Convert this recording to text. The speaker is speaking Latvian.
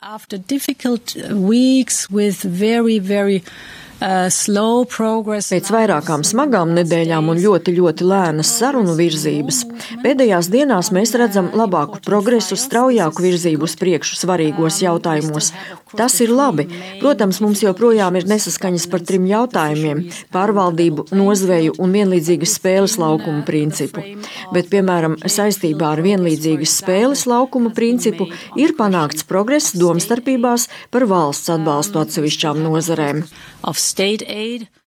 After difficult weeks with very slow progress. Pēc vairākām smagām nedēļām un ļoti lēnas sarunu virzības, pēdējās dienās mēs redzam labāku progresu, straujāku virzību uz priekšu svarīgos jautājumos. Tas ir labi. Protams, mums joprojām ir nesaskaņas par 3 jautājumiem – pārvaldību, nozveju un vienlīdzīgas spēles laukuma principu. Bet, piemēram, saistībā ar vienlīdzīgas spēles laukuma principu ir panākts progress domstarpībās par valsts atbalstu atsevišķām nozarēm. Of state aid